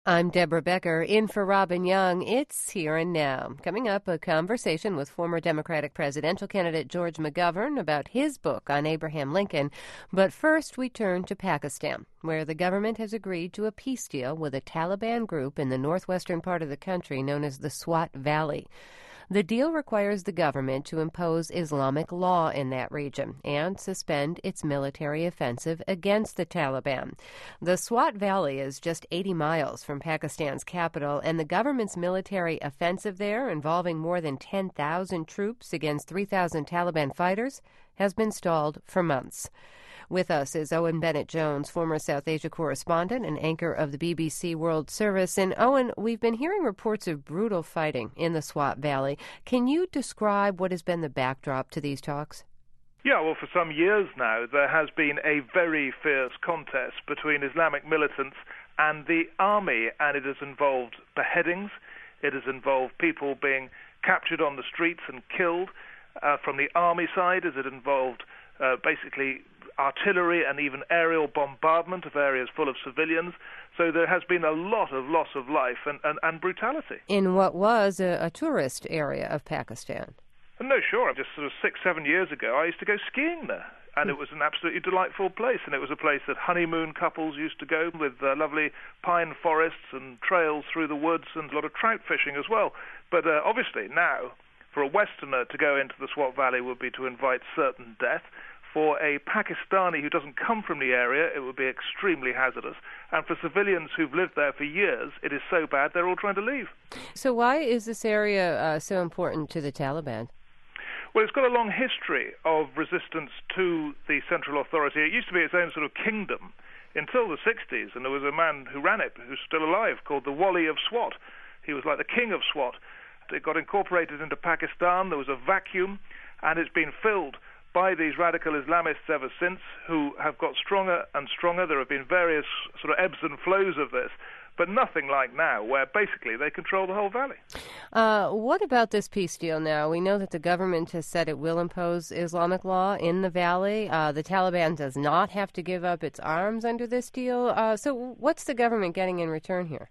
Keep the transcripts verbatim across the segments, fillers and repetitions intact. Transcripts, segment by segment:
I'm Deborah Becker, in for Robin Young. It's Here and Now. Coming up, a conversation with former Democratic presidential candidate George McGovern about his book on Abraham Lincoln. But first, we turn to Pakistan, where the government has agreed to a peace deal with a Taliban group in the northwestern part of the country known as the Swat Valley. The deal requires the government to impose Islamic law in that region and suspend its military offensive against the Taliban. The Swat Valley is just eighty miles from Pakistan's capital, and the government's military offensive there, involving more than ten thousand troops against three thousand Taliban fighters, has been stalled for months. With us is Owen Bennett-Jones, former South Asia correspondent and anchor of the B B C World Service. And Owen, we've been hearing reports of brutal fighting in the Swat Valley. Can you describe what has been the backdrop to these talks? Yeah, well, for some years now, there has been a very fierce contest between Islamic militants and the army, and it has involved beheadings. It has involved people being captured on the streets and killed uh, from the army side, as it involved uh, basically artillery and even aerial bombardment of areas full of civilians. So there has been a lot of loss of life and, and, and brutality. In what was a, a tourist area of Pakistan. No, sure. Just sort of six, seven years ago, I used to go skiing there. And it was an absolutely delightful place. And it was a place that honeymoon couples used to go with uh, lovely pine forests and trails through the woods and a lot of trout fishing as well. But uh, obviously now, for a Westerner to go into the Swat Valley would be to invite certain death. For a Pakistani who doesn't come from the area, it would be extremely hazardous. And for civilians who've lived there for years, it is so bad they're all trying to leave. So why is this area uh, so important to the Taliban? Well, it's got a long history of resistance to the central authority. It used to be its own sort of kingdom until the sixties, and there was a man who ran it, who's still alive, called the Wali of Swat. He was like the king of Swat. It got incorporated into Pakistan. There was a vacuum, and it's been filled by these radical Islamists ever since, who have got stronger and stronger. There have been various sort of ebbs and flows of this, but nothing like now, where basically they control the whole valley. Uh, what about this peace deal now? We know that the government has said it will impose Islamic law in the valley. Uh, the Taliban does not have to give up its arms under this deal. Uh, so what's the government getting in return here?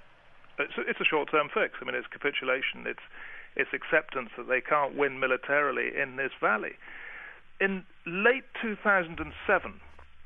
It's a, it's a short-term fix. I mean, it's capitulation. It's, it's acceptance that they can't win militarily in this valley. In late two thousand seven,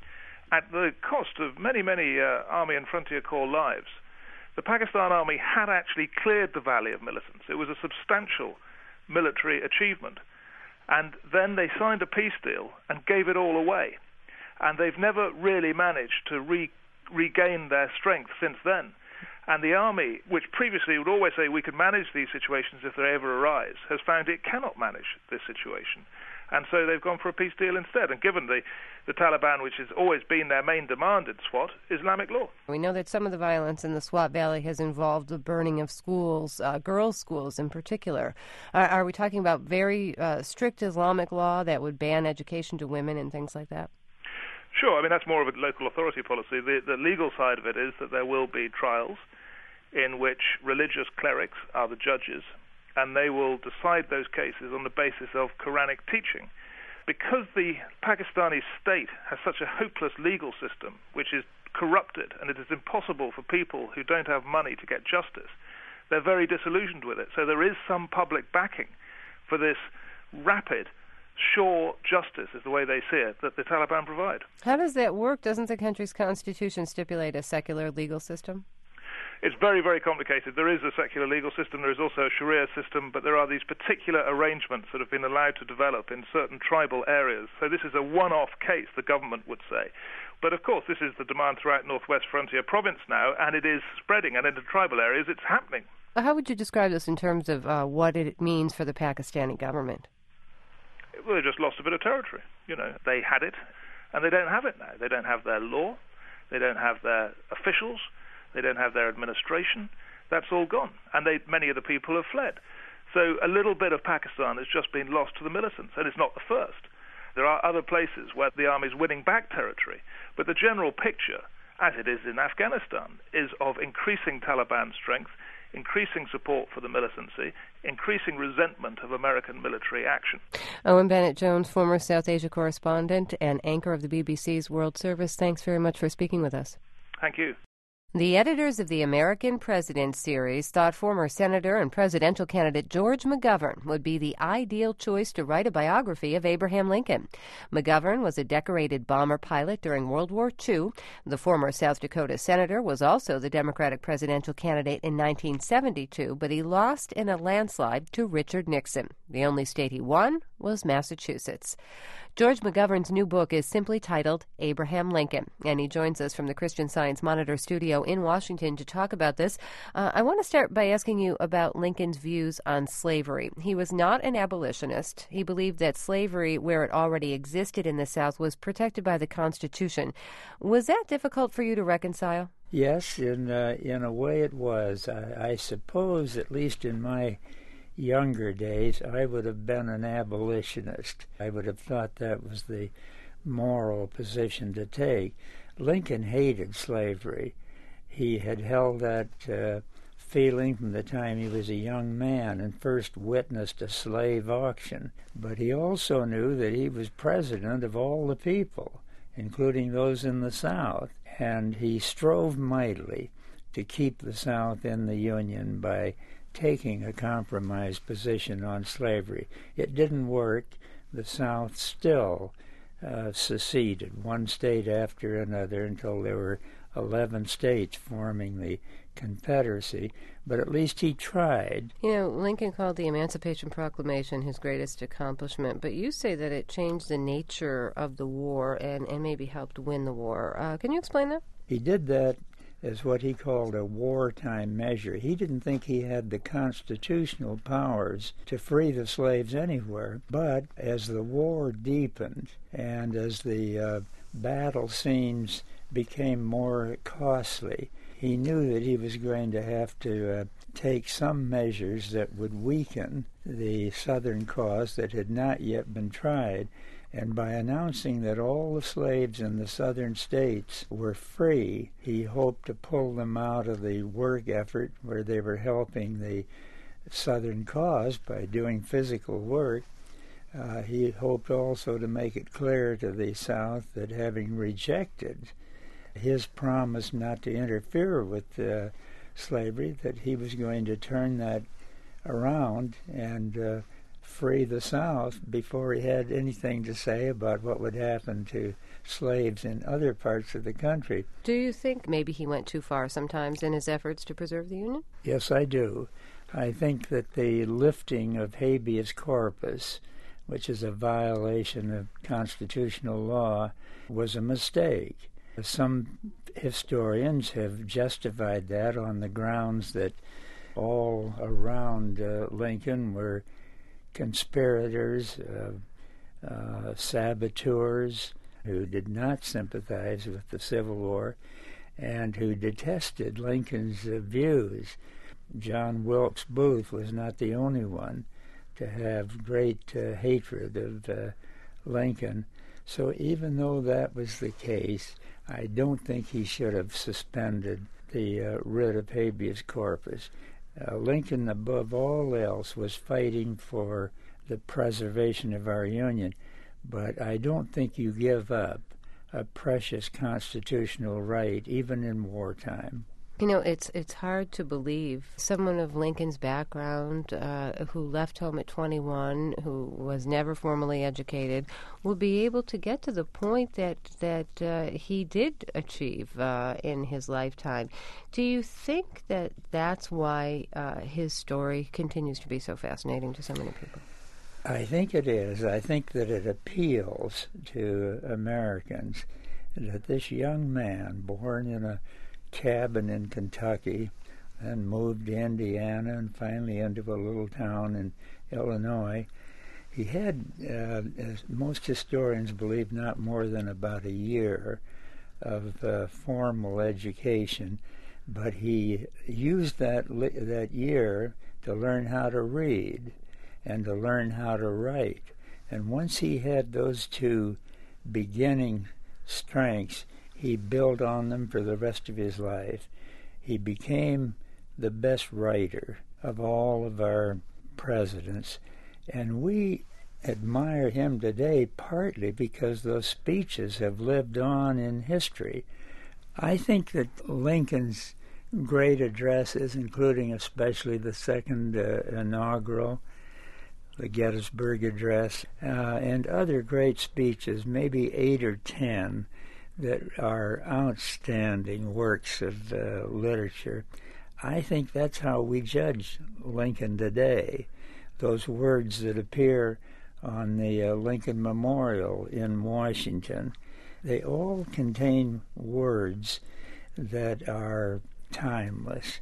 at the cost of many, many uh, Army and Frontier Corps lives, the Pakistan Army had actually cleared the valley of militants. It was a substantial military achievement. And then they signed a peace deal and gave it all away. And they've never really managed to re- regain their strength since then. And the army, which previously would always say we can manage these situations if they ever arise, has found it cannot manage this situation. And so they've gone for a peace deal instead. And given the, the Taliban, which has always been their main demand in SWAT, Islamic law. We know that some of the violence in the Swat Valley has involved the burning of schools, uh, girls' schools in particular. Uh, are we talking about very uh, strict Islamic law that would ban education to women and things like that? Sure. I mean, that's more of a local authority policy. The, the legal side of it is that there will be trials in which religious clerics are the judges, and they will decide those cases on the basis of Quranic teaching. Because the Pakistani state has such a hopeless legal system, which is corrupted, and it is impossible for people who don't have money to get justice, they're very disillusioned with it. So there is some public backing for this rapid, sure justice, is the way they see it, that the Taliban provide. How does that work? Doesn't the country's constitution stipulate a secular legal system? It's very, very complicated. There is a secular legal system, there is also a Sharia system, but there are these particular arrangements that have been allowed to develop in certain tribal areas. So this is a one-off case, the government would say. But of course, this is the demand throughout Northwest Frontier Province now, and it is spreading, and into tribal areas it's happening. How would you describe this in terms of uh, what it means for the Pakistani government? Well, they just lost a bit of territory. You know, they had it, and they don't have it now. They don't have their law, they don't have their officials, they don't have their administration. That's all gone. And they, many of the people have fled. So a little bit of Pakistan has just been lost to the militants, and it's not the first. There are other places where the army is winning back territory. But the general picture, as it is in Afghanistan, is of increasing Taliban strength, increasing support for the militancy, increasing resentment of American military action. Owen Bennett-Jones, former South Asia correspondent and anchor of the B B C's World Service, thanks very much for speaking with us. Thank you. The editors of the American President series thought former Senator and presidential candidate George McGovern would be the ideal choice to write a biography of Abraham Lincoln. McGovern was a decorated bomber pilot during World War Two. The former South Dakota senator was also the Democratic presidential candidate in nineteen seventy-two, but he lost in a landslide to Richard Nixon. The only state he won was Massachusetts. George McGovern's new book is simply titled Abraham Lincoln, and he joins us from the Christian Science Monitor studio in Washington to talk about this. Uh, I want to start by asking you about Lincoln's views on slavery. He was not an abolitionist. He believed that slavery, where it already existed in the South, was protected by the Constitution. Was that difficult for you to reconcile? Yes, in, uh, in a way it was. I, I suppose, at least in my younger days, I would have been an abolitionist. I would have thought that was the moral position to take. Lincoln hated slavery. He had held that uh, feeling from the time he was a young man and first witnessed a slave auction. But he also knew that he was president of all the people, including those in the South, and he strove mightily to keep the South in the Union by taking a compromised position on slavery. It didn't work. The South still uh, seceded, one state after another, until there were eleven states forming the Confederacy, but at least he tried. You know, Lincoln called the Emancipation Proclamation his greatest accomplishment, but you say that it changed the nature of the war and, and maybe helped win the war. Uh, can you explain that? He did that as what he called a wartime measure. He didn't think he had the constitutional powers to free the slaves anywhere, but as the war deepened and as the uh, battle scenes became more costly, he knew that he was going to have to uh, take some measures that would weaken the Southern cause that had not yet been tried. And by announcing that all the slaves in the southern states were free, he hoped to pull them out of the work effort where they were helping the Southern cause by doing physical work. Uh, he hoped also to make it clear to the South that, having rejected his promise not to interfere with uh, slavery, that he was going to turn that around and uh, free the South before he had anything to say about what would happen to slaves in other parts of the country. Do you think maybe he went too far sometimes in his efforts to preserve the Union? Yes, I do. I think that the lifting of habeas corpus, which is a violation of constitutional law, was a mistake. Some historians have justified that on the grounds that all around uh, Lincoln were conspirators, uh, uh, saboteurs who did not sympathize with the Civil War and who detested Lincoln's uh, views. John Wilkes Booth was not the only one to have great uh, hatred of uh, Lincoln. So even though that was the case, I don't think he should have suspended the uh, writ of habeas corpus. Uh, Lincoln, above all else, was fighting for the preservation of our Union, but I don't think you give up a precious constitutional right, even in wartime. You know, it's it's hard to believe someone of Lincoln's background, uh, who left home at twenty-one, who was never formally educated, will be able to get to the point that that uh, he did achieve uh, in his lifetime. Do you think that that's why uh, his story continues to be so fascinating to so many people? I think it is. I think that it appeals to Americans that this young man, born in a cabin in Kentucky and moved to Indiana and finally into a little town in Illinois, he had, uh, as most historians believe, not more than about a year of uh, formal education, but he used that li- that year to learn how to read and to learn how to write. And once he had those two beginning strengths, he built on them for the rest of his life. He became the best writer of all of our presidents, and we admire him today partly because those speeches have lived on in history. I think that Lincoln's great addresses, including especially the second uh, inaugural, the Gettysburg Address, uh, and other great speeches, maybe eight or ten, that are outstanding works of uh, literature. I think that's how we judge Lincoln today. Those words that appear on the uh, Lincoln Memorial in Washington, they all contain words that are timeless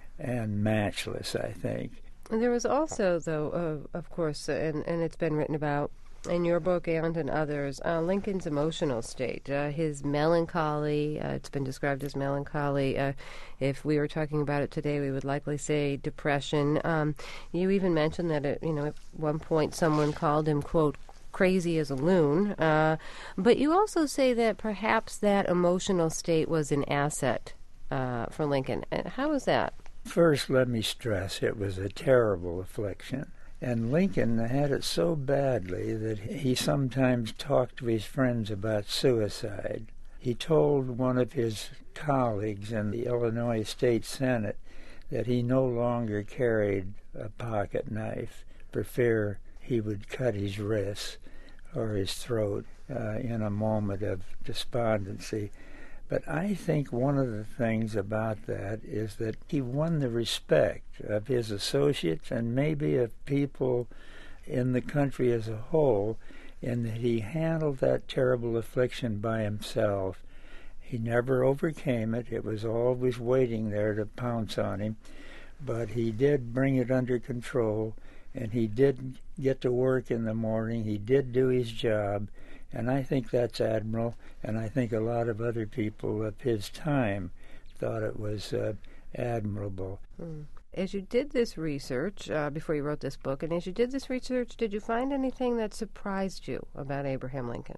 and matchless, I think. And there was also, though, uh, of course, uh, and, and it's been written about in your book and in others, uh, Lincoln's emotional state, uh, his melancholy. Uh, it's been described as melancholy. Uh, if we were talking about it today, we would likely say depression. Um, you even mentioned that, it, you know, at one point someone called him, quote, crazy as a loon. Uh, but you also say that perhaps that emotional state was an asset uh, for Lincoln. Uh, how is that? First, let me stress it was a terrible affliction. And Lincoln had it so badly that he sometimes talked to his friends about suicide. He told one of his colleagues in the Illinois State Senate that he no longer carried a pocket knife for fear he would cut his wrists or his throat uh, in a moment of despondency. But I think one of the things about that is that he won the respect of his associates and maybe of people in the country as a whole, in that he handled that terrible affliction by himself. He never overcame it. It was always waiting there to pounce on him. But he did bring it under control, and he did get to work in the morning. He did do his job. And I think that's admirable, and I think a lot of other people of his time thought it was uh, admirable. Mm. As you did this research, uh, before you wrote this book, and as you did this research, did you find anything that surprised you about Abraham Lincoln?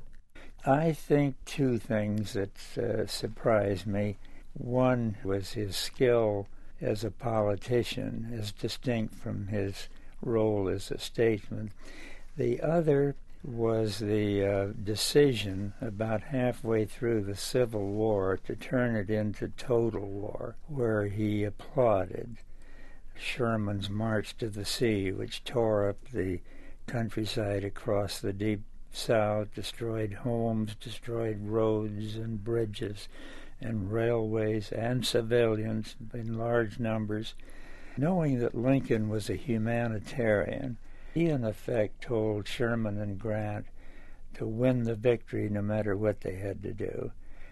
I think two things that uh, surprised me. One was his skill as a politician, as distinct from his role as a statesman. The other was the uh, decision about halfway through the Civil War to turn it into total war, where he applauded Sherman's march to the sea, which tore up the countryside across the deep South, destroyed homes, destroyed roads and bridges and railways and civilians in large numbers. Knowing that Lincoln was a humanitarian, he, in effect, told Sherman and Grant to win the victory no matter what they had to do.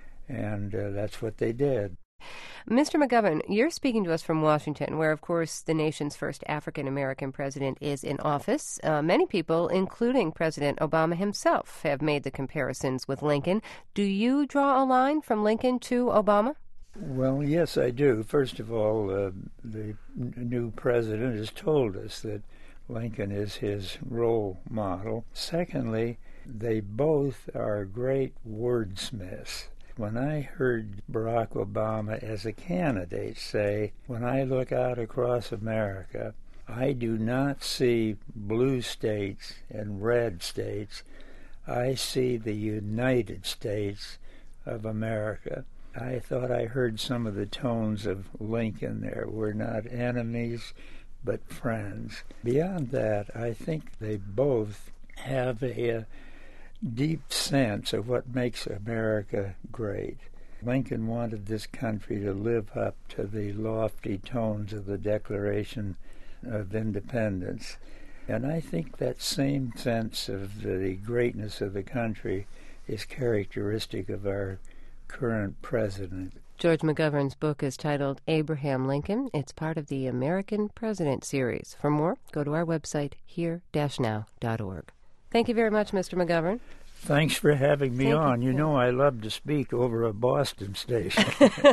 And uh, that's what they did. Mister McGovern, you're speaking to us from Washington, where, of course, the nation's first African-American president is in office. Uh, many people, including President Obama himself, have made the comparisons with Lincoln. Do you draw a line from Lincoln to Obama? Well, yes, I do. First of all, uh, the n- new president has told us that Lincoln is his role model. Secondly, they both are great wordsmiths. When I heard Barack Obama as a candidate say, when I look out across America, I do not see blue states and red states. I see the United States of America. I thought I heard some of the tones of Lincoln there. We're not enemies, but friends. Beyond that, I think they both have a, a deep sense of what makes America great. Lincoln wanted this country to live up to the lofty tones of the Declaration of Independence. And I think that same sense of the greatness of the country is characteristic of our current president. George McGovern's book is titled Abraham Lincoln. It's part of the American President series. For more, go to our website, here dash now dot org. Thank you very much, Mister McGovern. Thanks for having me Thank on. You. you know I love to speak over a Boston station.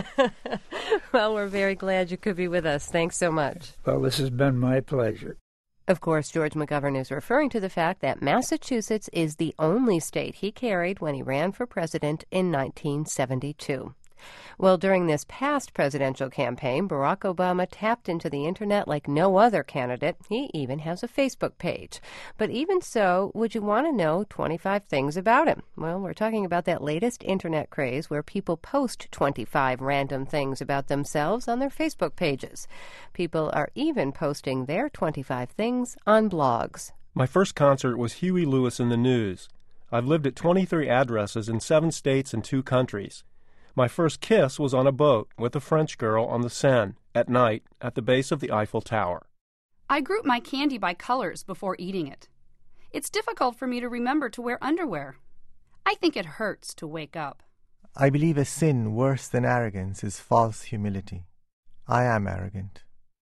Well, we're very glad you could be with us. Thanks so much. Well, this has been my pleasure. Of course, George McGovern is referring to the fact that Massachusetts is the only state he carried when he ran for president in nineteen seventy-two. Well, during this past presidential campaign, Barack Obama tapped into the internet like no other candidate. He even has a Facebook page. But even so, would you want to know twenty-five things about him? Well, we're talking about that latest internet craze where people post twenty-five random things about themselves on their Facebook pages. People are even posting their twenty-five things on blogs. My first concert was Huey Lewis in the News. I've lived at twenty-three addresses in seven states and two countries. My first kiss was on a boat with a French girl on the Seine at night at the base of the Eiffel Tower. I group my candy by colors before eating it. It's difficult for me to remember to wear underwear. I think it hurts to wake up. I believe a sin worse than arrogance is false humility. I am arrogant.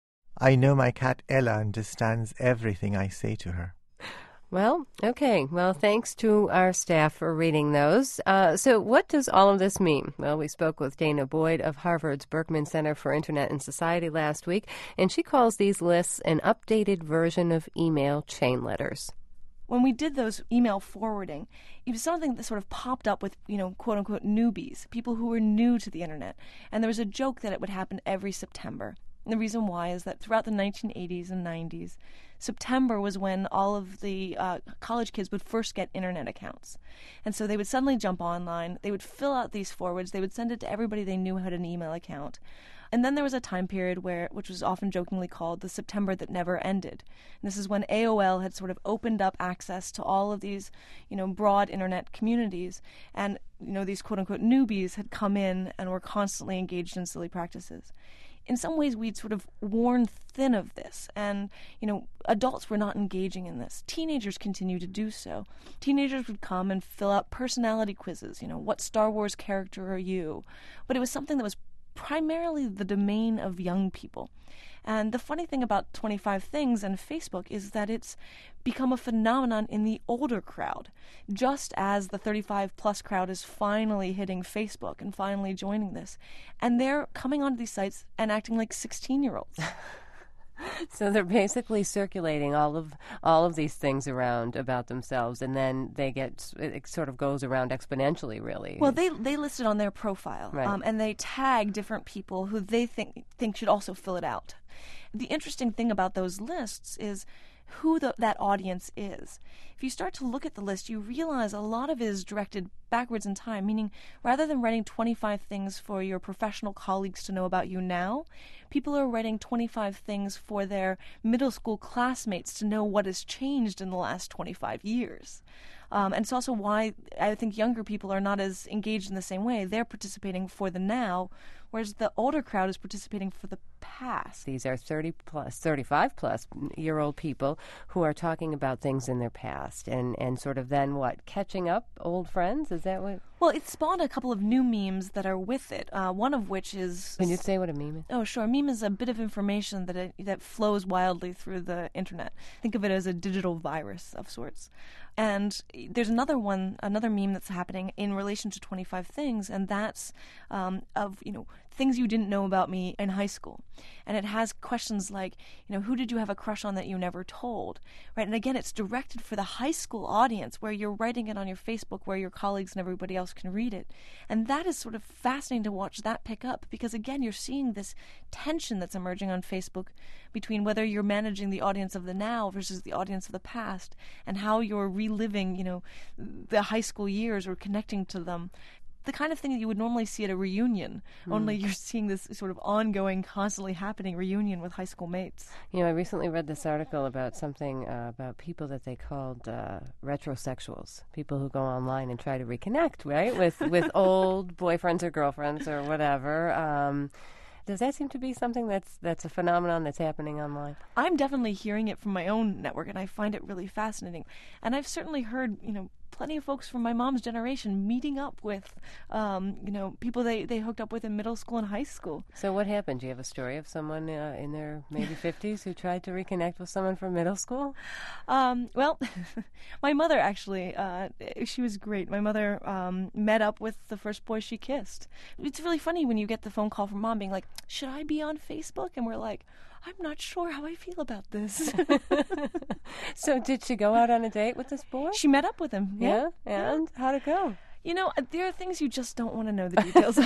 I know my cat Ella understands everything I say to her. Well, okay. Well, thanks to our staff for reading those. Uh, so what does all of this mean? Well, we spoke with Dana Boyd of Harvard's Berkman Center for Internet and Society last week, and she calls these lists an updated version of email chain letters. When we did those email forwarding, it was something that sort of popped up with, you know, quote-unquote newbies, people who were new to the Internet. And there was a joke that it would happen every September. And the reason why is that throughout the nineteen eighties and nineties, September was when all of the uh, college kids would first get Internet accounts. And so they would suddenly jump online, they would fill out these forwards, they would send it to everybody they knew had an email account. And then there was a time period where, which was often jokingly called the September that never ended. And this is when A O L had sort of opened up access to all of these, you know, broad internet communities. And, you know, these quote-unquote newbies had come in and were constantly engaged in silly practices. In some ways, we'd sort of worn thin of this, and, you know, adults were not engaging in this. Teenagers continue to do so. Teenagers would come and fill out personality quizzes, you know, what Star Wars character are you? But it was something that was primarily the domain of young people. And the funny thing about twenty-five Things and Facebook is that it's become a phenomenon in the older crowd, just as the thirty-five plus crowd is finally hitting Facebook and finally joining this. And they're coming onto these sites and acting like sixteen-year-olds. So they're basically circulating all of all of these things around about themselves, and then they get it sort of goes around exponentially, really. Well, they they list it on their profile, right. um, and they tag different people who they think think should also fill it out. The interesting thing about those lists is who the, that audience is. If you start to look at the list, you realize a lot of it is directed backwards in time, meaning rather than writing twenty-five things for your professional colleagues to know about you now, people are writing twenty-five things for their middle school classmates to know what has changed in the last twenty-five years. Um, and it's also why I think younger people are not as engaged in the same way. They're participating for the now, whereas the older crowd is participating for the past. These are thirty plus, thirty-five plus year old people who are talking about things in their past and, and sort of then what, catching up old friends? Is that what? Well, it spawned a couple of new memes that are with it, uh, one of which is... Can you say what a meme is? Oh, sure. A meme is a bit of information that it, that flows wildly through the internet. Think of it as a digital virus of sorts. And there's another one, another meme that's happening in relation to twenty-five Things, and that's um, of, you know, things you didn't know about me in high school. And it has questions like, you know, who did you have a crush on that you never told? Right? And again, it's directed for the high school audience where you're writing it on your Facebook where your colleagues and everybody else can read it. And that is sort of fascinating to watch that pick up because, again, you're seeing this tension that's emerging on Facebook between whether you're managing the audience of the now versus the audience of the past and how you're reliving, you know, the high school years or connecting to them. The kind of thing that you would normally see at a reunion, mm. only you're seeing this sort of ongoing, constantly happening reunion with high school mates. You know, I recently read this article about something uh, about people that they called uh, retrosexuals, people who go online and try to reconnect, right, with, with old boyfriends or girlfriends or whatever. Um, does that seem to be something that's that's a phenomenon that's happening online? I'm definitely hearing it from my own network, and I find it really fascinating. And I've certainly heard, you know, plenty of folks from my mom's generation meeting up with, um, you know, people they, they hooked up with in middle school and high school. So what happened? Do you have a story of someone uh, in their maybe fifties who tried to reconnect with someone from middle school? Um, well, my mother actually, uh, she was great. My mother um, met up with the first boy she kissed. It's really funny when you get the phone call from mom being like, should I be on Facebook? And we're like, I'm not sure how I feel about this. So did she go out on a date with this boy? She met up with him. Yeah. yeah? And yeah. How'd it go? You know, there are things you just don't want to know the details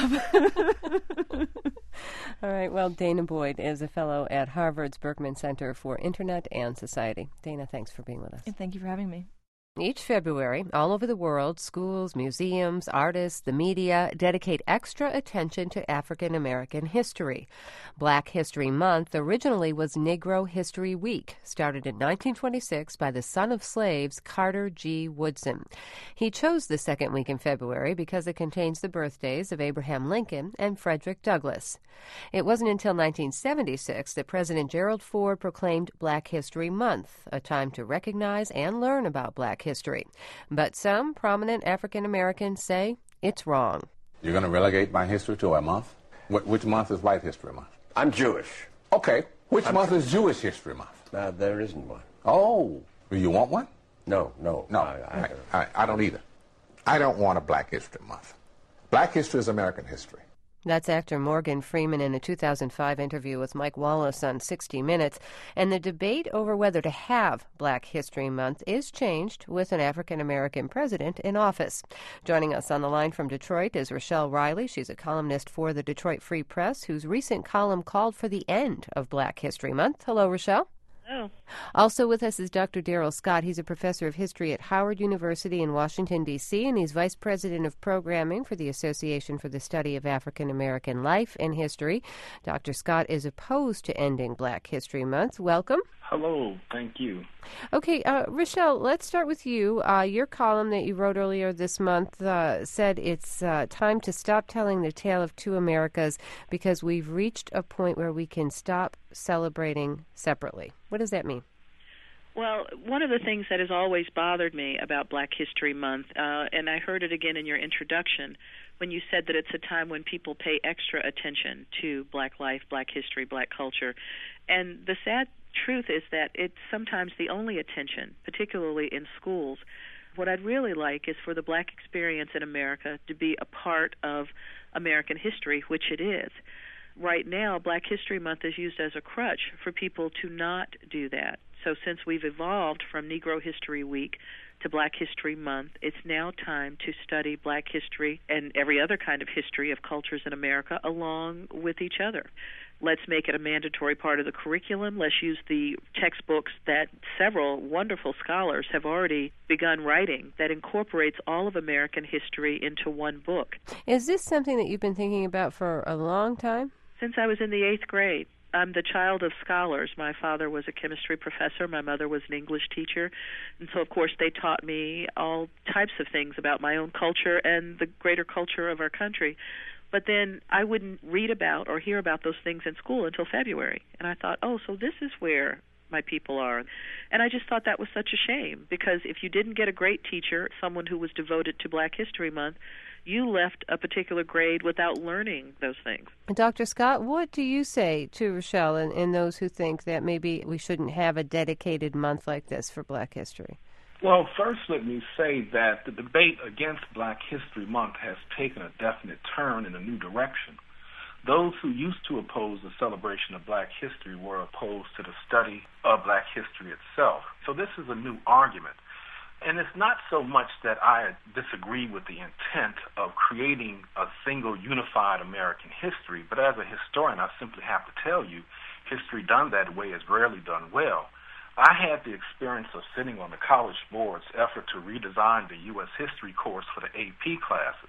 of. All right. Well, Dana Boyd is a fellow at Harvard's Berkman Center for Internet and Society. Dana, thanks for being with us. And thank you for having me. Each February, all over the world, schools, museums, artists, the media dedicate extra attention to African American history. Black History Month originally was Negro History Week, started in nineteen twenty-six by the son of slaves, Carter G. Woodson. He chose the second week in February because it contains the birthdays of Abraham Lincoln and Frederick Douglass. It wasn't until nineteen seventy-six that President Gerald Ford proclaimed Black History Month, a time to recognize and learn about Black history. But some prominent African Americans say it's wrong. You're going to relegate my history to a month? Wh- which month is White History Month? I'm Jewish. Okay. Which I'm month is Jewish History Month? Uh, there isn't one. Oh. Do you want one? No, no. No. I, I, I, I, I don't either. I don't want a Black History Month. Black history is American history. That's actor Morgan Freeman in a two thousand five interview with Mike Wallace on sixty minutes. And the debate over whether to have Black History Month is changed with an African-American president in office. Joining us on the line from Detroit is Rochelle Riley. She's a columnist for the Detroit Free Press, whose recent column called for the end of Black History Month. Hello, Rochelle. Hello. Also with us is Doctor Darrell Scott. He's a professor of history at Howard University in Washington, D C, and he's vice president of programming for the Association for the Study of African American Life and History. Doctor Scott is opposed to ending Black History Month. Welcome. Hello. Thank you. Okay, uh, Rochelle, let's start with you. Uh, your column that you wrote earlier this month uh, said it's uh, time to stop telling the tale of two Americas because we've reached a point where we can stop celebrating separately. What does that mean? Well, one of the things that has always bothered me about Black History Month, uh, and I heard it again in your introduction, when you said that it's a time when people pay extra attention to Black life, Black history, Black culture. And the sad truth is that it's sometimes the only attention, particularly in schools. What I'd really like is for the Black experience in America to be a part of American history, which it is. Right now, Black History Month is used as a crutch for people to not do that. So since we've evolved from Negro History Week to Black History Month, it's now time to study Black history and every other kind of history of cultures in America along with each other. Let's make it a mandatory part of the curriculum. Let's use the textbooks that several wonderful scholars have already begun writing that incorporates all of American history into one book. Is this something that you've been thinking about for a long time? Since I was in the eighth grade. I'm the child of scholars. My father was a chemistry professor. My mother was an English teacher. And so, of course, they taught me all types of things about my own culture and the greater culture of our country. But then I wouldn't read about or hear about those things in school until February. And I thought, oh, so this is where my people are. And I just thought that was such a shame, because if you didn't get a great teacher, someone who was devoted to Black History Month, you left a particular grade without learning those things. Doctor Scott, what do you say to Rochelle and, and those who think that maybe we shouldn't have a dedicated month like this for Black history? Well, first let me say that the debate against Black History Month has taken a definite turn in a new direction. Those who used to oppose the celebration of Black history were opposed to the study of Black history itself. So this is a new argument. And it's not so much that I disagree with the intent of creating a single unified American history, but as a historian, I simply have to tell you, history done that way is rarely done well. I had the experience of sitting on the College Board's effort to redesign the U S history course for the A P classes.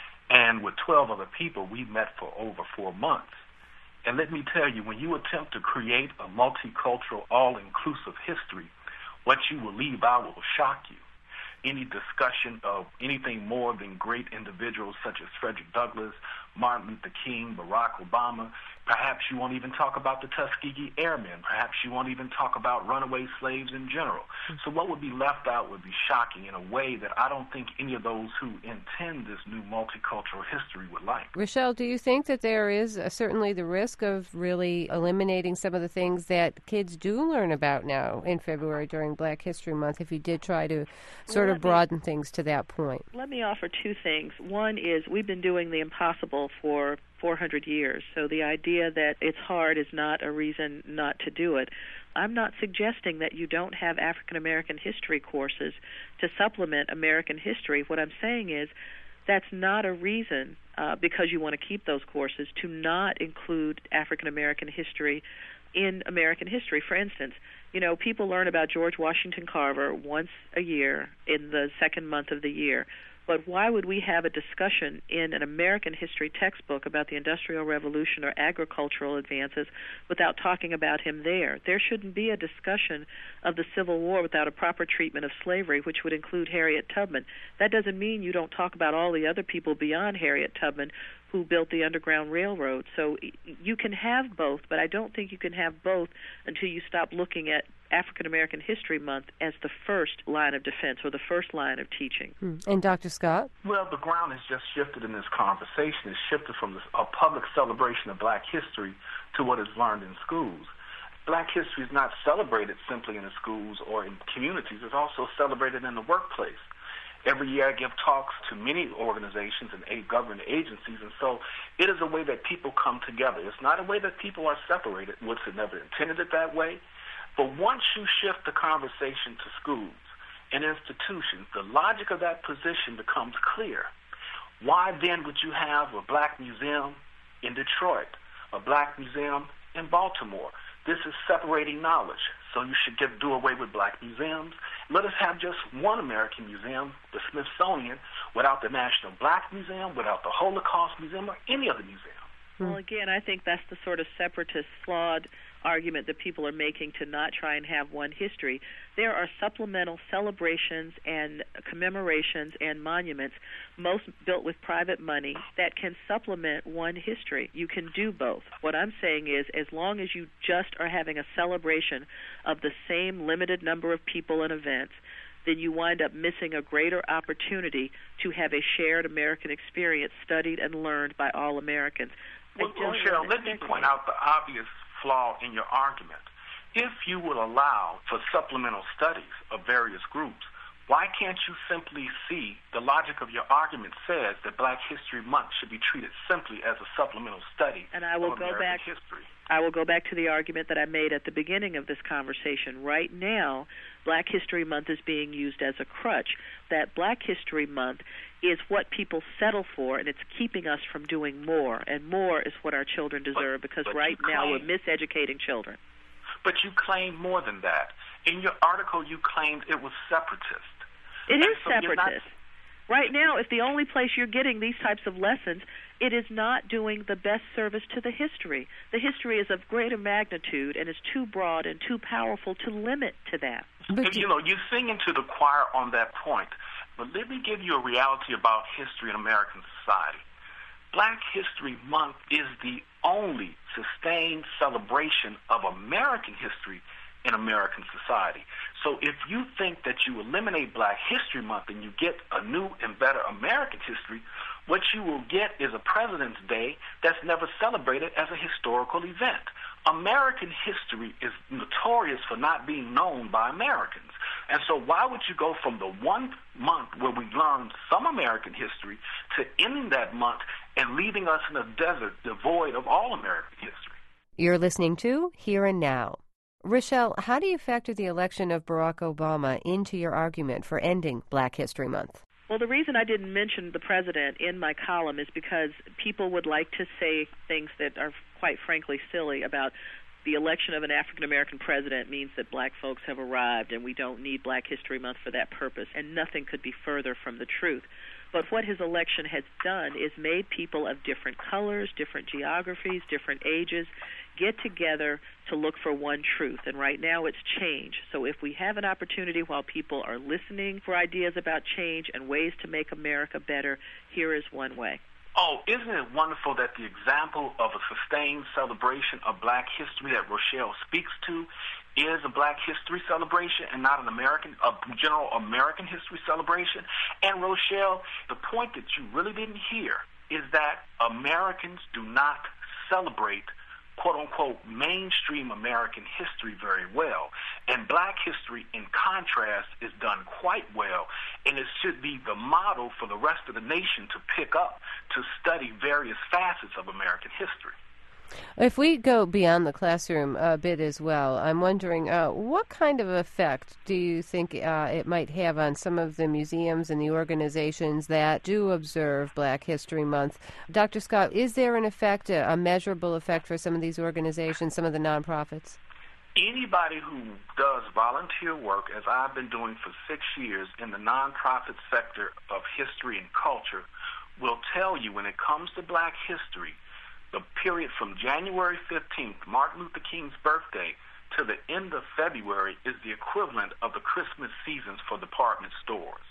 And with twelve other people, we met for over four months. And let me tell you, when you attempt to create a multicultural, all-inclusive history, what you will leave out will shock you. Any discussion of anything more than great individuals such as Frederick Douglass, Martin Luther King, Barack Obama, perhaps you won't even talk about the Tuskegee Airmen. Perhaps you won't even talk about runaway slaves in general. So what would be left out would be shocking in a way that I don't think any of those who intend this new multicultural history would like. Rochelle, do you think that there is uh, certainly the risk of really eliminating some of the things that kids do learn about now in February during Black History Month if you did try to sort well, of broaden me, things to that point? Let me offer two things. One is we've been doing the impossible for four hundred years, so the idea that it's hard is not a reason not to do it. I'm not suggesting that you don't have African American history courses to supplement American history. What I'm saying is that's not a reason, uh, because you want to keep those courses, to not include African American history in American history. For instance, you know, people learn about George Washington Carver once a year in the second month of the year. But why would we have a discussion in an American history textbook about the Industrial Revolution or agricultural advances without talking about him there? There shouldn't be a discussion of the Civil War without a proper treatment of slavery, which would include Harriet Tubman. That doesn't mean you don't talk about all the other people beyond Harriet Tubman who built the Underground Railroad. So you can have both, but I don't think you can have both until you stop looking at African American History Month as the first line of defense or the first line of teaching. Hmm. And Doctor Scott? Well, the ground has just shifted in this conversation. It's shifted from this, a public celebration of black history to what is learned in schools. Black history is not celebrated simply in the schools or in communities. It's also celebrated in the workplace. Every year I give talks to many organizations and eight government agencies, and so it is a way that people come together. It's not a way that people are separated, which it never intended it that way. But once you shift the conversation to schools and institutions, the logic of that position becomes clear. Why then would you have a black museum in Detroit, a black museum in Baltimore? This is separating knowledge. So you should get, do away with black museums. Let us have just one American museum, the Smithsonian, without the National Black Museum, without the Holocaust Museum, or any other museum. Well, again, I think that's the sort of separatist, flawed argument that people are making to not try and have one history. There are supplemental celebrations and commemorations and monuments, most built with private money, that can supplement one history. You can do both. What I'm saying is, as long as you just are having a celebration of the same limited number of people and events, then you wind up missing a greater opportunity to have a shared American experience studied and learned by all Americans. Well, Rochelle, let me point out the obvious flaw in your argument. If you will allow for supplemental studies of various groups, why can't you simply see the logic of your argument says that Black History Month should be treated simply as a supplemental study and I will of go American back, history? I will go back to the argument that I made at the beginning of this conversation. Right now, Black History Month is being used as a crutch. That Black History Month is what people settle for, and it's keeping us from doing more, and more is what our children deserve, but, because but right now claim, we're miseducating children. But you claimed more than that. In your article, you claimed it was separatist. It and is so separatist. Not... Right now, if the only place you're getting these types of lessons, it is not doing the best service to the history. The history is of greater magnitude and is too broad and too powerful to limit to that. But you know, you sing into the choir on that point. But let me give you a reality about history in American society. Black History Month is the only sustained celebration of American history in American society. So if you think that you eliminate Black History Month and you get a new and better American history, what you will get is a President's Day that's never celebrated as a historical event. American history is notorious for not being known by Americans. And so why would you go from the one month where we learned some American history to ending that month and leaving us in a desert devoid of all American history? You're listening to Here and Now. Rochelle, how do you factor the election of Barack Obama into your argument for ending Black History Month? Well, the reason I didn't mention the president in my column is because people would like to say things that are quite frankly silly about the election of an African-American president means that black folks have arrived and we don't need Black History Month for that purpose, and nothing could be further from the truth. But what his election has done is made people of different colors, different geographies, different ages get together to look for one truth. And right now it's change. So if we have an opportunity while people are listening for ideas about change and ways to make America better, here is one way. Oh, isn't it wonderful that the example of a sustained celebration of black history that Rochelle speaks to is a Black History celebration and not an American, a general American history celebration? And Rochelle, the point that you really didn't hear is that Americans do not celebrate quote-unquote mainstream American history very well. And black history, in contrast, is done quite well, and it should be the model for the rest of the nation to pick up to study various facets of American history. If we go beyond the classroom a bit as well, I'm wondering uh, what kind of effect do you think uh, it might have on some of the museums and the organizations that do observe Black History Month? Doctor Scott, is there an effect, a, a measurable effect for some of these organizations, some of the nonprofits? Anybody who does volunteer work, as I've been doing for six years in the nonprofit sector of history and culture, will tell you when it comes to Black history, the period from January fifteenth, Martin Luther King's birthday, to the end of February is the equivalent of the Christmas seasons for department stores.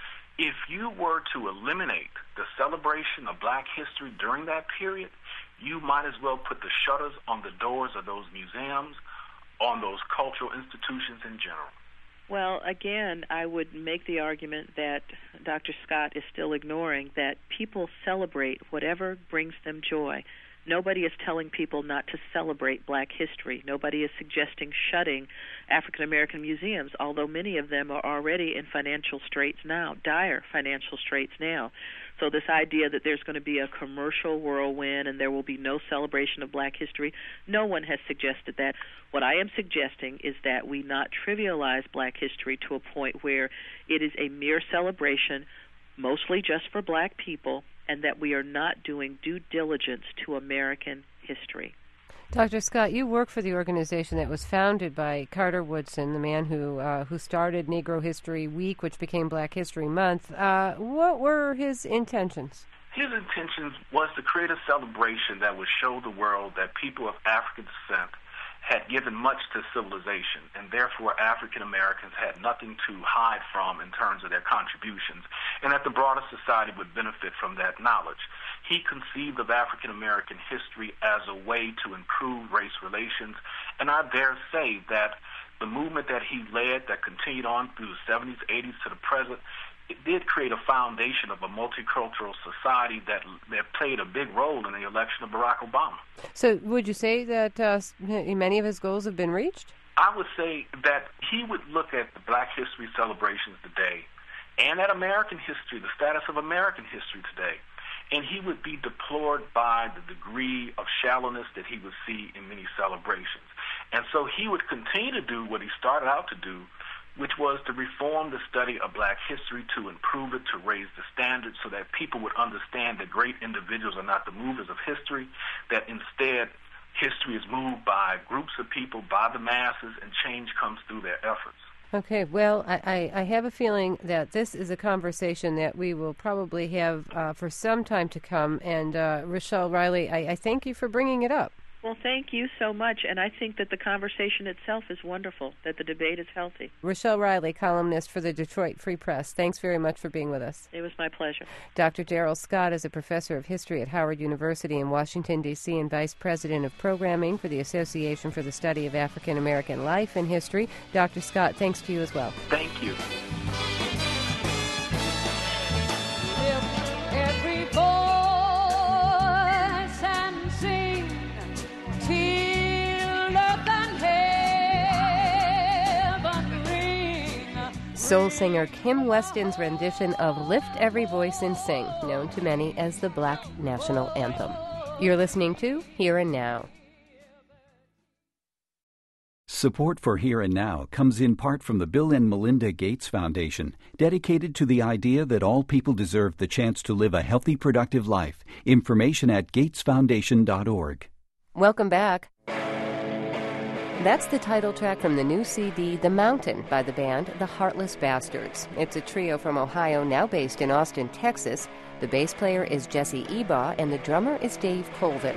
If you were to eliminate the celebration of Black history during that period, you might as well put the shutters on the doors of those museums, on those cultural institutions in general. Well, again, I would make the argument that Doctor Scott is still ignoring that people celebrate whatever brings them joy. Nobody is telling people not to celebrate Black history. Nobody is suggesting shutting African American museums, although many of them are already in financial straits now, dire financial straits now. So this idea that there's going to be a commercial whirlwind and there will be no celebration of Black history, no one has suggested that. What I am suggesting is that we not trivialize Black history to a point where it is a mere celebration, mostly just for Black people, and that we are not doing due diligence to American history. Doctor Scott, you work for the organization that was founded by Carter Woodson, the man who uh, who started Negro History Week, which became Black History Month. Uh, what were his intentions? His intentions was to create a celebration that would show the world that people of African descent had given much to civilization, and therefore African Americans had nothing to hide from in terms of their contributions, and that the broader society would benefit from that knowledge. He conceived of African American history as a way to improve race relations, and I dare say that the movement that he led that continued on through the seventies, eighties to the present, it did create a foundation of a multicultural society that, that played a big role in the election of Barack Obama. So would you say that uh, many of his goals have been reached? I would say that he would look at the Black History celebrations today and at American history, the status of American history today, and he would be deplored by the degree of shallowness that he would see in many celebrations. And so he would continue to do what he started out to do, which was to reform the study of Black history, to improve it, to raise the standards so that people would understand that great individuals are not the movers of history, that instead history is moved by groups of people, by the masses, and change comes through their efforts. Okay, well, I, I, I have a feeling that this is a conversation that we will probably have uh, for some time to come, and uh, Rochelle Riley, I, I thank you for bringing it up. Well, thank you so much, and I think that the conversation itself is wonderful, that the debate is healthy. Rochelle Riley, columnist for the Detroit Free Press, thanks very much for being with us. It was my pleasure. Doctor Darrell Scott is a professor of history at Howard University in Washington, D C, and vice president of programming for the Association for the Study of African American Life and History. Doctor Scott, thanks to you as well. Thank you. Every voice and sing till earth and heaven ring. Soul singer Kim Weston's rendition of Lift Every Voice and Sing, known to many as the Black National Anthem. You're listening to Here and Now. Support for Here and Now comes in part from the Bill and Melinda Gates Foundation, dedicated to the idea that all people deserve the chance to live a healthy, productive life. Information at gates foundation dot org. Welcome back. That's the title track from the new C D, The Mountain, by the band The Heartless Bastards. It's a trio from Ohio, now based in Austin, Texas. The bass player is Jesse Ebaugh, and the drummer is Dave Colvin.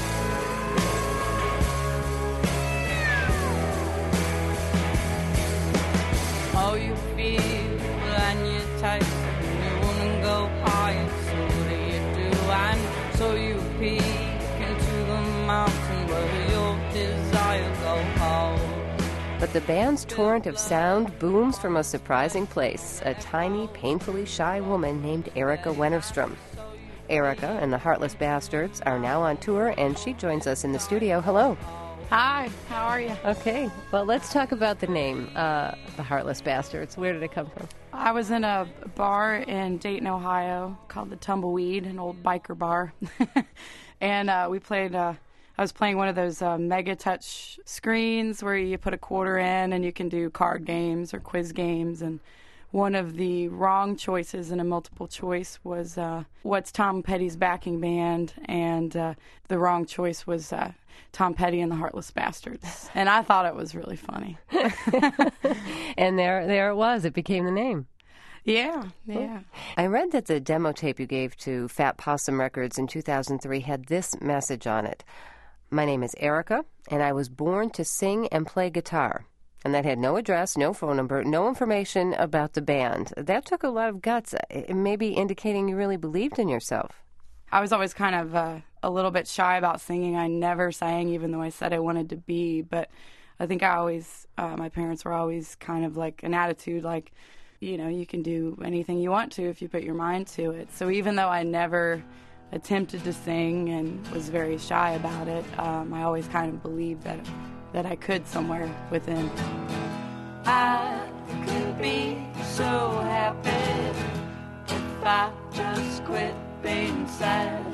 How you feel and you're tight and you wanna go higher, so do you do, and so you peek into the mountain where your desire go home. But the band's torrent of sound booms from a surprising place, a tiny, painfully shy woman named Erica Wennerstrom. Erica and the Heartless Bastards are now on tour, and she joins us in the studio. Hello. Hi, how are you? Okay, well, let's talk about the name, uh, the Heartless Bastards. Where did it come from? I was in a bar in Dayton, Ohio called the Tumbleweed, an old biker bar. and uh, we played uh, I was playing one of those uh, mega touch screens where you put a quarter in and you can do card games or quiz games. And one of the wrong choices in a multiple choice was uh, what's Tom Petty's backing band, and uh, the wrong choice was uh, Tom Petty and the Heartless Bastards. And I thought it was really funny. And there, there it was. It became the name. Yeah, yeah. I read that the demo tape you gave to Fat Possum Records in two thousand three had this message on it. My name is Erica, and I was born to sing and play guitar. And that had no address, no phone number, no information about the band. That took a lot of guts, maybe indicating you really believed in yourself. I was always kind of uh, a little bit shy about singing. I never sang, even though I said I wanted to be. But I think I always, uh, my parents were always kind of like an attitude like, you know, you can do anything you want to if you put your mind to it. So even though I never attempted to sing and was very shy about it, um, I always kind of believed that that I could somewhere within. I could be so happy if I just quit being sad.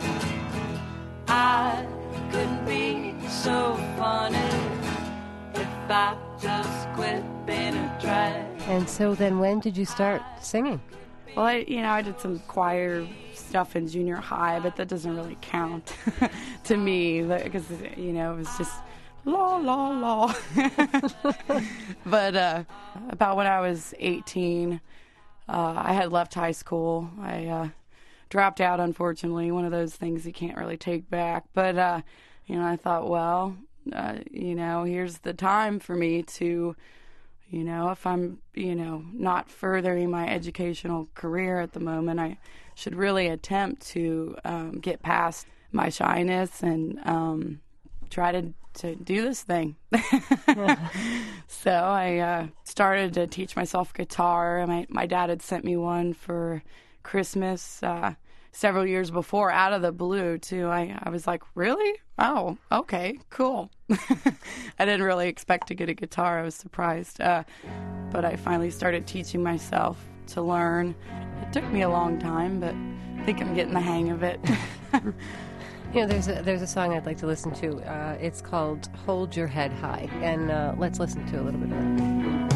I could be so funny if I just quit being a drag. And so then when did you start singing? Well, I, you know, I did some choir stuff in junior high, but that doesn't really count to me because, you know, it was just la, la, la. But uh, about when I was eighteen, uh, I had left high school. I uh, dropped out, unfortunately, one of those things you can't really take back. But, uh, you know, I thought, well, uh, you know, here's the time for me to... You know, if I'm, you know, not furthering my educational career at the moment, I should really attempt to um, get past my shyness and um, try to, to do this thing. So I uh, started to teach myself guitar. My, my dad had sent me one for Christmas uh, several years before, out of the blue, too. I, I was like, really? Oh, okay, cool. I didn't really expect to get a guitar. I was surprised. Uh, but I finally started teaching myself to learn. It took me a long time, but I think I'm getting the hang of it. You know, there's a, there's a song I'd like to listen to. Uh, it's called Hold Your Head High. And uh, let's listen to a little bit of that.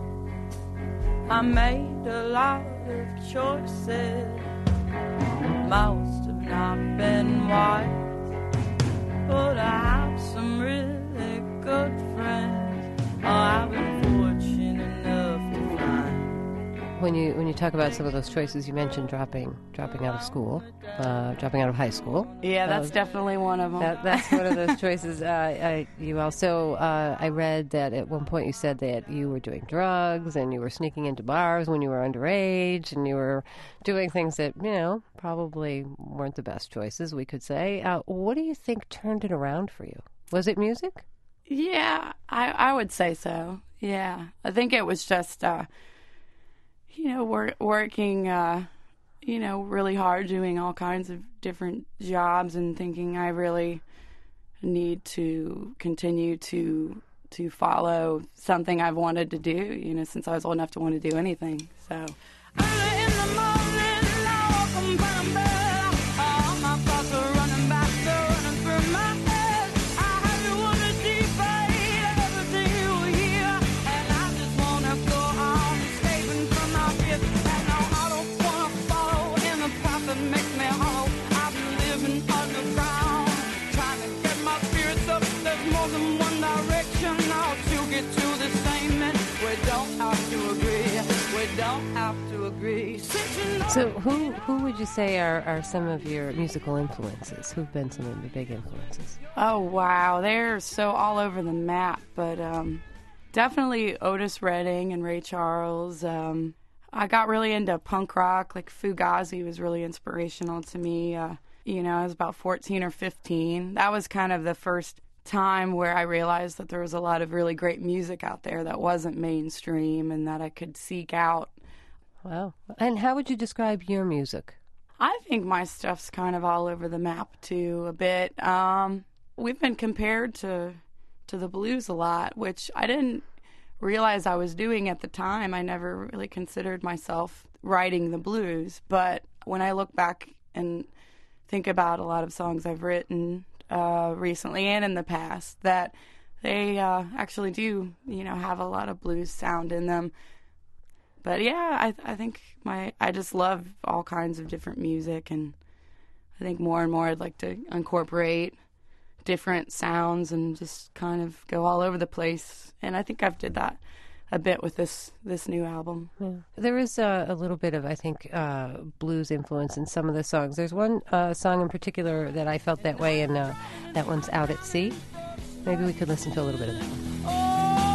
I made a lot of choices. Most have not been wise. But I have some really good friends. Oh, I've been fortunate enough to find. When you when you talk about some of those choices, you mentioned dropping dropping out of school, uh, dropping out of high school. Yeah, that's uh, definitely one of them. That, that's one of those choices. Uh, I, you also, uh, I read that at one point you said that you were doing drugs and you were sneaking into bars when you were underage and you were doing things that, you know, probably weren't the best choices, we could say. Uh, what do you think turned it around for you? Was it music? Yeah, I, I would say so. Yeah, I think it was just, uh, you know, wor- working, uh, you know, really hard, doing all kinds of different jobs and thinking I really need to continue to to follow something I've wanted to do, you know, since I was old enough to want to do anything. So. So who who would you say are, are some of your musical influences? Who've been some of the big influences? Oh, wow. They're so all over the map. But um, definitely Otis Redding and Ray Charles. Um, I got really into punk rock. Like Fugazi was really inspirational to me. Uh, you know, I was about fourteen or fifteen. That was kind of the first time where I realized that there was a lot of really great music out there that wasn't mainstream and that I could seek out. Wow. And how would you describe your music? I think my stuff's kind of all over the map, too, a bit. Um, we've been compared to to the blues a lot, which I didn't realize I was doing at the time. I never really considered myself writing the blues. But when I look back and think about a lot of songs I've written, uh, recently and in the past that they uh, actually do, you know, have a lot of blues sound in them. But yeah, I I think my I just love all kinds of different music, and I think more and more I'd like to incorporate different sounds and just kind of go all over the place. And I think I've did that a bit with this this new album. Yeah. There is uh, a little bit of, I think, uh, blues influence in some of the songs. There's one uh, song in particular that I felt that way, and uh, that one's Out at Sea. Maybe we could listen to a little bit of that one.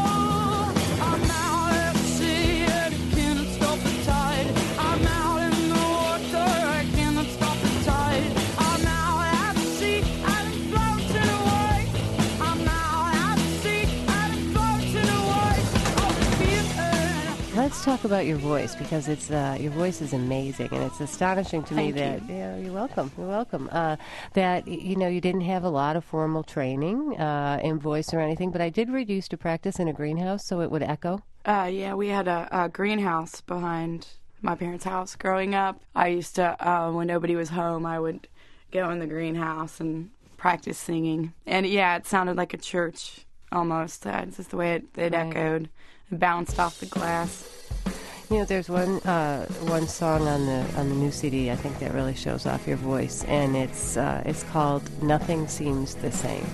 Let's talk about your voice, because it's uh, your voice is amazing, and it's astonishing to me Thank that you. Yeah, you're welcome. You're welcome. Uh, that you know you didn't have a lot of formal training uh, in voice or anything, but I did read you used to practice in a greenhouse so it would echo. Uh, yeah, we had a, a greenhouse behind my parents' house growing up. I used to, uh, when nobody was home, I would go in the greenhouse and practice singing. And yeah, it sounded like a church almost. Uh, it's just the way it, it Right. echoed. It bounced off the glass. You know, there's one uh, one song on the on the new C D I think that really shows off your voice, and it's uh, it's called "Nothing Seems the Same."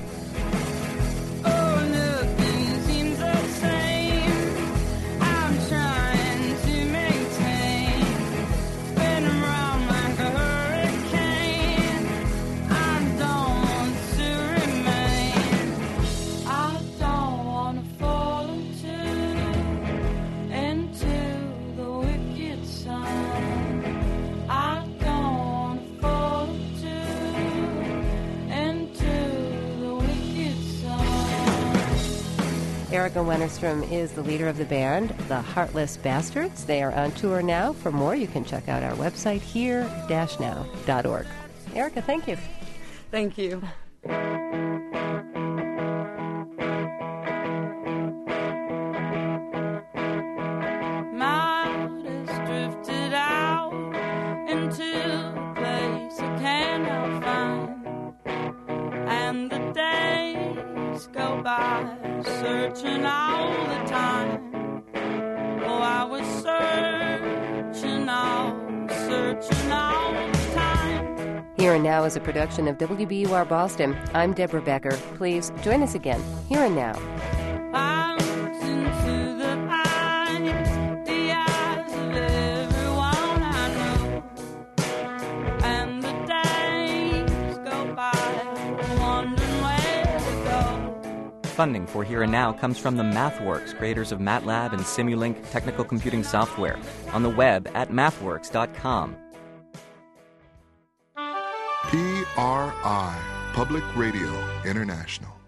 Erica Wennerstrom is the leader of the band, the Heartless Bastards. They are on tour now. For more, you can check out our website, here dash now dot org. Erica, thank you. Thank you. Searching all the time. Oh, I was searching all, searching all the time. Here and Now is a production of W B U R Boston. I'm Deborah Becker. Please join us again, Here and Now. I looked into the eyes, the eyes of everyone I know, and the days go by, wondering where to go. Funding for Here and Now comes from the MathWorks, creators of MATLAB and Simulink technical computing software, on the web at mathworks dot com. P R I, Public Radio International.